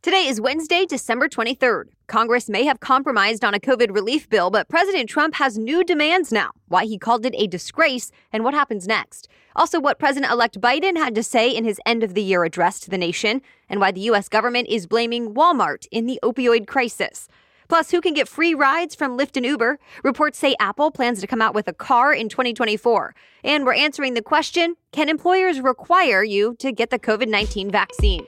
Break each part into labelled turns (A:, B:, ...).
A: Today is Wednesday, December 23rd. Congress may have compromised on a COVID relief bill, but President Trump has new demands now, why he called it a disgrace, and what happens next. Also, what President-elect Biden had to say in his end-of-the-year address to the nation, and why the U.S. government is blaming Walmart in the opioid crisis. Plus, who can get free rides from Lyft and Uber? Reports say Apple plans to come out with a car in 2024. And we're answering the question, can employers require you to get the COVID-19 vaccine?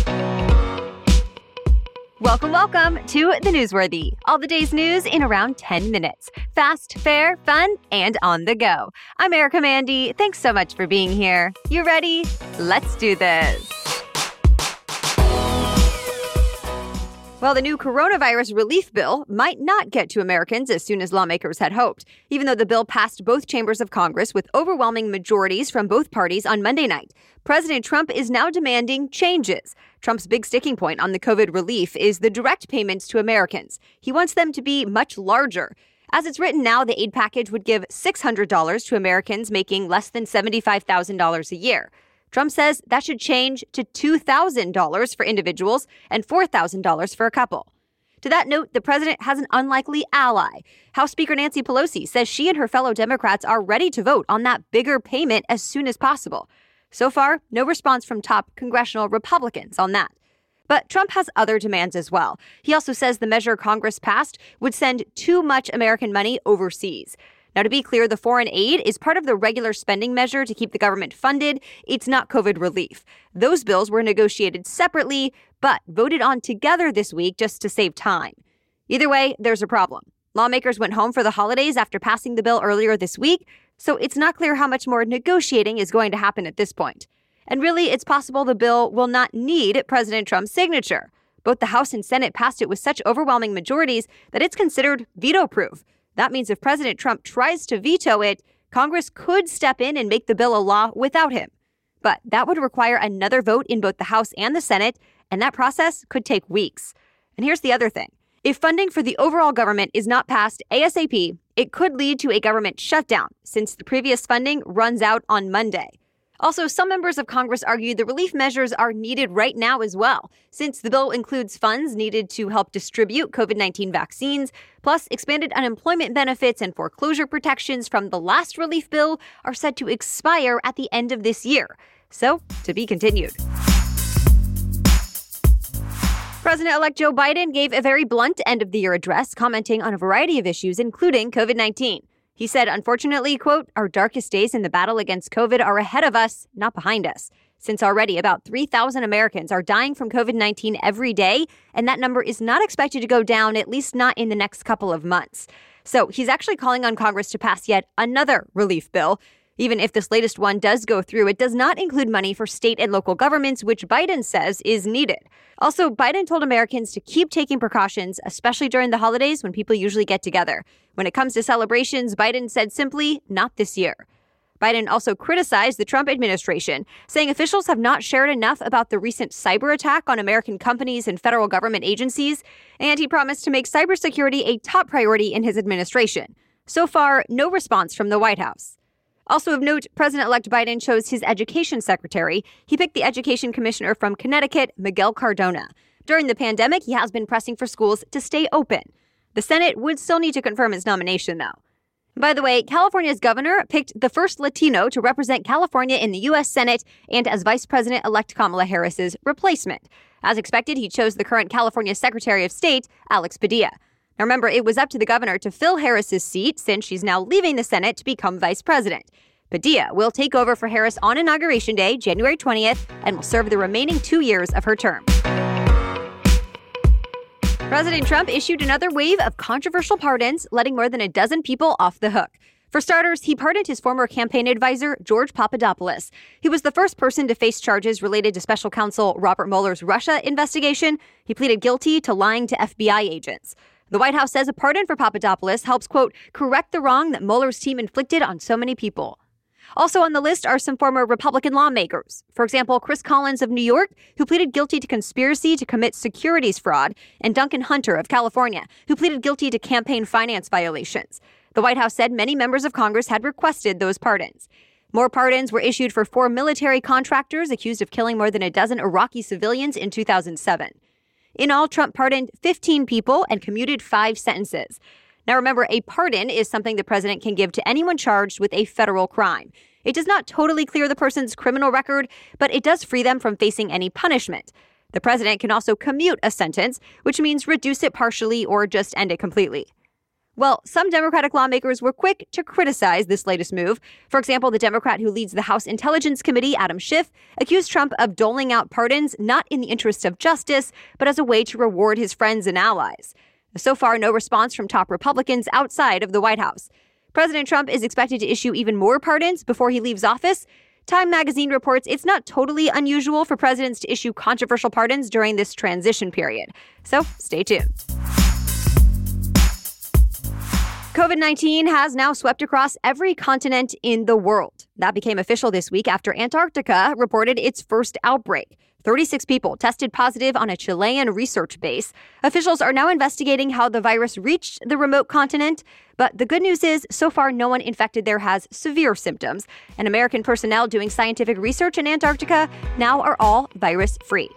A: Welcome to The Newsworthy. All the day's news in around 10 minutes. Fast, fair, fun, and on the go. I'm Erica Mandy. Thanks so much for being here. You ready? Let's do this. Well, the new coronavirus relief bill might not get to Americans as soon as lawmakers had hoped, even though the bill passed both chambers of Congress with overwhelming majorities from both parties on Monday night. President Trump is now demanding changes. Trump's big sticking point on the COVID relief is the direct payments to Americans. He wants them to be much larger. As it's written now, the aid package would give $600 to Americans making less than $75,000 a year. Trump says that should change to $2,000 for individuals and $4,000 for a couple. To that note, the president has an unlikely ally. House Speaker Nancy Pelosi says she and her fellow Democrats are ready to vote on that bigger payment as soon as possible. So far, no response from top congressional Republicans on that. But Trump has other demands as well. He also says the measure Congress passed would send too much American money overseas. Now, to be clear, the foreign aid is part of the regular spending measure to keep the government funded. It's not COVID relief. Those bills were negotiated separately, but voted on together this week just to save time. Either way, there's a problem. Lawmakers went home for the holidays after passing the bill earlier this week, so it's not clear how much more negotiating is going to happen at this point. And really, it's possible the bill will not need President Trump's signature. Both the House and Senate passed it with such overwhelming majorities that it's considered veto-proof. That means if President Trump tries to veto it, Congress could step in and make the bill a law without him. But that would require another vote in both the House and the Senate, and that process could take weeks. And here's the other thing. If funding for the overall government is not passed ASAP, it could lead to a government shutdown, since the previous funding runs out on Monday. Also, some members of Congress argue the relief measures are needed right now as well, since the bill includes funds needed to help distribute COVID-19 vaccines, plus expanded unemployment benefits and foreclosure protections from the last relief bill are set to expire at the end of this year. So, to be continued. President-elect Joe Biden gave a very blunt end-of-the-year address, commenting on a variety of issues, including COVID-19. He said, unfortunately, quote, our darkest days in the battle against COVID are ahead of us, not behind us. Since already about 3,000 Americans are dying from COVID-19 every day, and that number is not expected to go down, at least not in the next couple of months. So he's actually calling on Congress to pass yet another relief bill. Even if this latest one does go through, it does not include money for state and local governments, which Biden says is needed. Also, Biden told Americans to keep taking precautions, especially during the holidays when people usually get together. When it comes to celebrations, Biden said simply, not this year. Biden also criticized the Trump administration, saying officials have not shared enough about the recent cyber attack on American companies and federal government agencies, and he promised to make cybersecurity a top priority in his administration. So far, no response from the White House. Also of note, President-elect Biden chose his education secretary. He picked the education commissioner from Connecticut, Miguel Cardona. During the pandemic, he has been pressing for schools to stay open. The Senate would still need to confirm his nomination, though. By the way, California's governor picked the first Latino to represent California in the U.S. Senate and as Vice President-elect Kamala Harris's replacement. As expected, he chose the current California Secretary of State, Alex Padilla. Now remember, it was up to the governor to fill Harris's seat since she's now leaving the Senate to become vice president. Padilla will take over for Harris on Inauguration Day, January 20th, and will serve the remaining 2 years of her term. President Trump issued another wave of controversial pardons, letting more than a dozen people off the hook. For starters, he pardoned his former campaign advisor, George Papadopoulos. He was the first person to face charges related to special counsel Robert Mueller's Russia investigation. He pleaded guilty to lying to FBI agents. The White House says a pardon for Papadopoulos helps, quote, correct the wrong that Mueller's team inflicted on so many people. Also on the list are some former Republican lawmakers. For example, Chris Collins of New York, who pleaded guilty to conspiracy to commit securities fraud, and Duncan Hunter of California, who pleaded guilty to campaign finance violations. The White House said many members of Congress had requested those pardons. More pardons were issued for 4 military contractors accused of killing more than a dozen Iraqi civilians in 2007. In all, Trump pardoned 15 people and commuted 5 sentences. Now remember, a pardon is something the president can give to anyone charged with a federal crime. It does not totally clear the person's criminal record, but it does free them from facing any punishment. The president can also commute a sentence, which means reduce it partially or just end it completely. Well, some Democratic lawmakers were quick to criticize this latest move. For example, the Democrat who leads the House Intelligence Committee, Adam Schiff, accused Trump of doling out pardons not in the interest of justice, but as a way to reward his friends and allies. So far, no response from top Republicans outside of the White House. President Trump is expected to issue even more pardons before he leaves office. Time magazine reports it's not totally unusual for presidents to issue controversial pardons during this transition period. So stay tuned. COVID-19 has now swept across every continent in the world. That became official this week after Antarctica reported its first outbreak. 36 people tested positive on a Chilean research base. Officials are now investigating how the virus reached the remote continent. But the good news is, so far, no one infected there has severe symptoms. And American personnel doing scientific research in Antarctica now are all virus-free.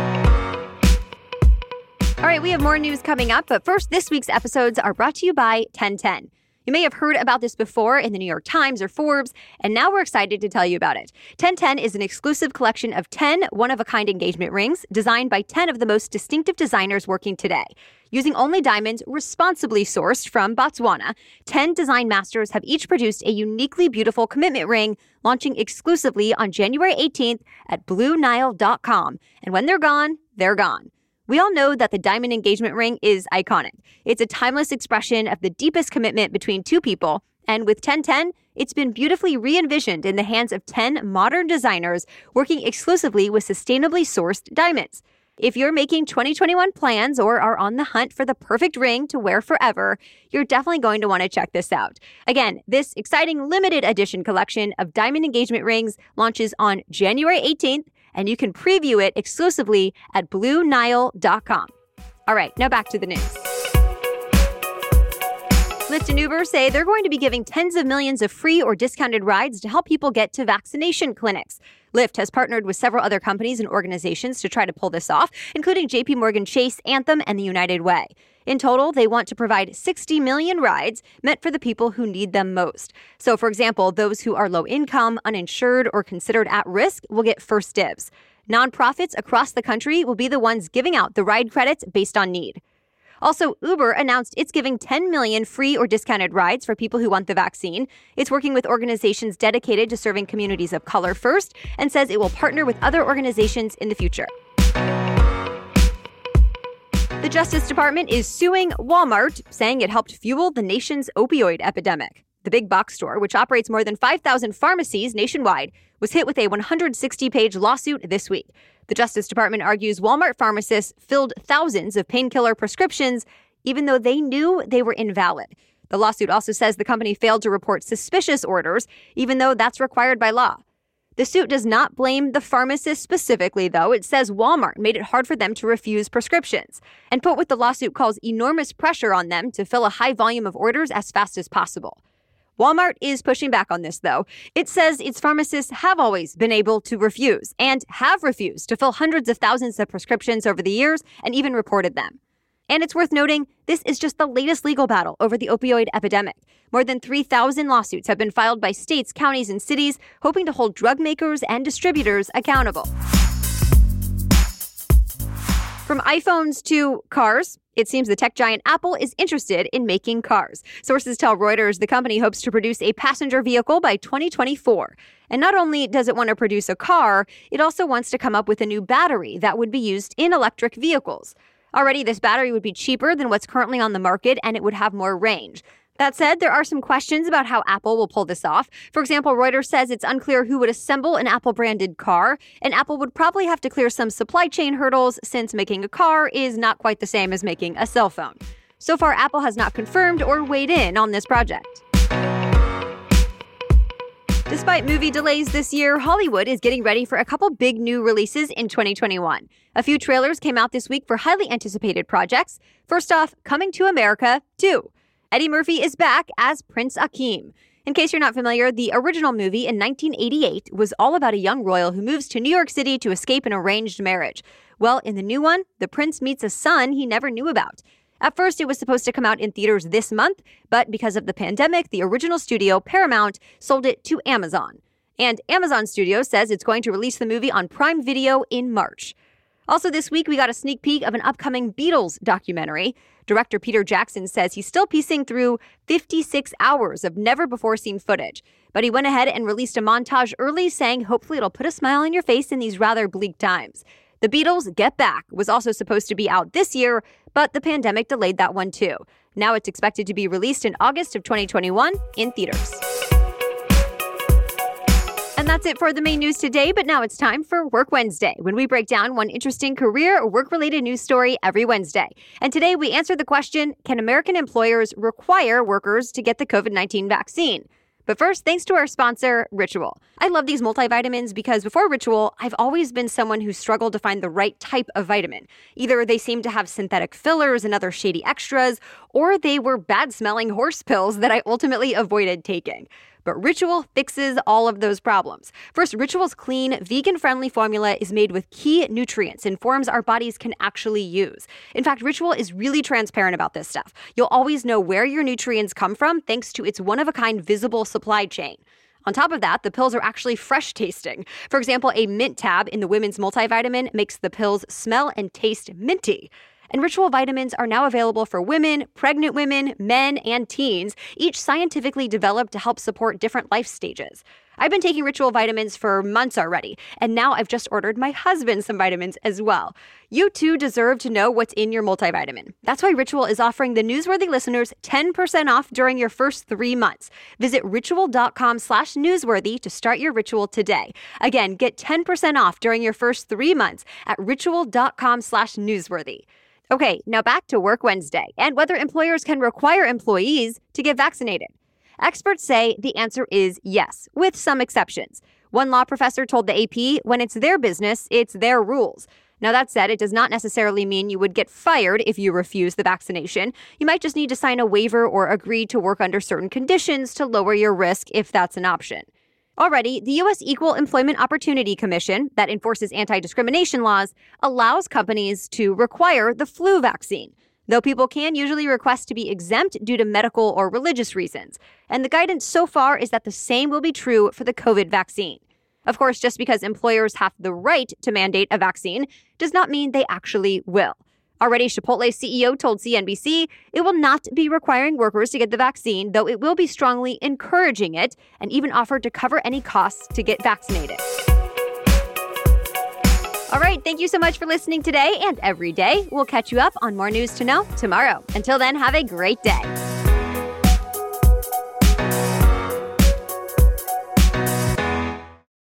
A: All right, we have more news coming up, but first, this week's episodes are brought to you by 1010. You may have heard about this before in the New York Times or Forbes, and now we're excited to tell you about it. 1010 is an exclusive collection of 10 one-of-a-kind engagement rings designed by 10 of the most distinctive designers working today. Using only diamonds responsibly sourced from Botswana, 10 design masters have each produced a uniquely beautiful commitment ring launching exclusively on January 18th at BlueNile.com. And when they're gone, they're gone. We all know that the diamond engagement ring is iconic. It's a timeless expression of the deepest commitment between two people. And with 1010, it's been beautifully re-envisioned in the hands of 10 modern designers working exclusively with sustainably sourced diamonds. If you're making 2021 plans or are on the hunt for the perfect ring to wear forever, you're definitely going to want to check this out. Again, this exciting limited edition collection of diamond engagement rings launches on January 18th. And you can preview it exclusively at BlueNile.com. All right, now back to the news. Lyft and Uber say they're going to be giving tens of millions of free or discounted rides to help people get to vaccination clinics. Lyft has partnered with several other companies and organizations to try to pull this off, including JPMorgan Chase, Anthem, and the United Way. In total, they want to provide 60 million rides meant for the people who need them most. So, for example, those who are low income, uninsured, or considered at risk will get first dibs. Nonprofits across the country will be the ones giving out the ride credits based on need. Also, Uber announced it's giving 10 million free or discounted rides for people who want the vaccine. It's working with organizations dedicated to serving communities of color first and says it will partner with other organizations in the future. The Justice Department is suing Walmart, saying it helped fuel the nation's opioid epidemic. The big box store, which operates more than 5,000 pharmacies nationwide, was hit with a 160-page lawsuit this week. The Justice Department argues Walmart pharmacists filled thousands of painkiller prescriptions, even though they knew they were invalid. The lawsuit also says the company failed to report suspicious orders, even though that's required by law. The suit does not blame the pharmacists specifically, though. It says Walmart made it hard for them to refuse prescriptions and put what the lawsuit calls enormous pressure on them to fill a high volume of orders as fast as possible. Walmart is pushing back on this, though. It says its pharmacists have always been able to refuse and have refused to fill hundreds of thousands of prescriptions over the years and even reported them. And it's worth noting, this is just the latest legal battle over the opioid epidemic. More than 3,000 lawsuits have been filed by states, counties, and cities, hoping to hold drug makers and distributors accountable. From iPhones to cars, it seems the tech giant Apple is interested in making cars. Sources tell Reuters the company hopes to produce a passenger vehicle by 2024. And not only does it want to produce a car, it also wants to come up with a new battery that would be used in electric vehicles. Already, this battery would be cheaper than what's currently on the market, and it would have more range. That said, there are some questions about how Apple will pull this off. For example, Reuters says it's unclear who would assemble an Apple-branded car, and Apple would probably have to clear some supply chain hurdles since making a car is not quite the same as making a cell phone. So far, Apple has not confirmed or weighed in on this project. Despite movie delays this year, Hollywood is getting ready for a couple big new releases in 2021. A few trailers came out this week for highly anticipated projects. First off, Coming to America 2. Eddie Murphy is back as Prince Akeem. In case you're not familiar, the original movie in 1988 was all about a young royal who moves to New York City to escape an arranged marriage. Well, in the new one, the prince meets a son he never knew about. At first, it was supposed to come out in theaters this month, but because of the pandemic, the original studio, Paramount, sold it to Amazon. And Amazon Studios says it's going to release the movie on Prime Video in March. Also this week, we got a sneak peek of an upcoming Beatles documentary. Director Peter Jackson says he's still piecing through 56 hours of never-before-seen footage. But he went ahead and released a montage early saying hopefully it'll put a smile on your face in these rather bleak times. The Beatles' Get Back was also supposed to be out this year, but the pandemic delayed that one too. Now it's expected to be released in August of 2021 in theaters. And that's it for the main news today, but now it's time for Work Wednesday, when we break down one interesting career or work-related news story every Wednesday. And today we answer the question, can American employers require workers to get the COVID-19 vaccine? But first, thanks to our sponsor, Ritual. I love these multivitamins because before Ritual, I've always been someone who struggled to find the right type of vitamin. Either they seemed to have synthetic fillers and other shady extras, or they were bad-smelling horse pills that I ultimately avoided taking. But Ritual fixes all of those problems. First, Ritual's clean, vegan-friendly formula is made with key nutrients and forms our bodies can actually use. In fact, Ritual is really transparent about this stuff. You'll always know where your nutrients come from thanks to its one-of-a-kind visible supply chain. On top of that, the pills are actually fresh tasting. For example, a mint tab in the women's multivitamin makes the pills smell and taste minty. And Ritual vitamins are now available for women, pregnant women, men, and teens, each scientifically developed to help support different life stages. I've been taking Ritual vitamins for months already, and now I've just ordered my husband some vitamins as well. You too deserve to know what's in your multivitamin. That's why Ritual is offering the Newsworthy listeners 10% off during your first 3 months. Visit ritual.com/newsworthy to start your Ritual today. Again, get 10% off during your first 3 months at ritual.com/newsworthy. Okay, now back to Work Wednesday and whether employers can require employees to get vaccinated. Experts say the answer is yes, with some exceptions. One law professor told the AP, when it's their business, it's their rules. Now that said, it does not necessarily mean you would get fired if you refuse the vaccination. You might just need to sign a waiver or agree to work under certain conditions to lower your risk if that's an option. Already, the U.S. Equal Employment Opportunity Commission, that enforces anti-discrimination laws, allows companies to require the flu vaccine, though people can usually request to be exempt due to medical or religious reasons. And the guidance so far is that the same will be true for the COVID vaccine. Of course, just because employers have the right to mandate a vaccine does not mean they actually will. Already, Chipotle's CEO told CNBC it will not be requiring workers to get the vaccine, though it will be strongly encouraging it and even offered to cover any costs to get vaccinated. All right, thank you so much for listening today and every day. We'll catch you up on more news to know tomorrow. Until then, have a great day.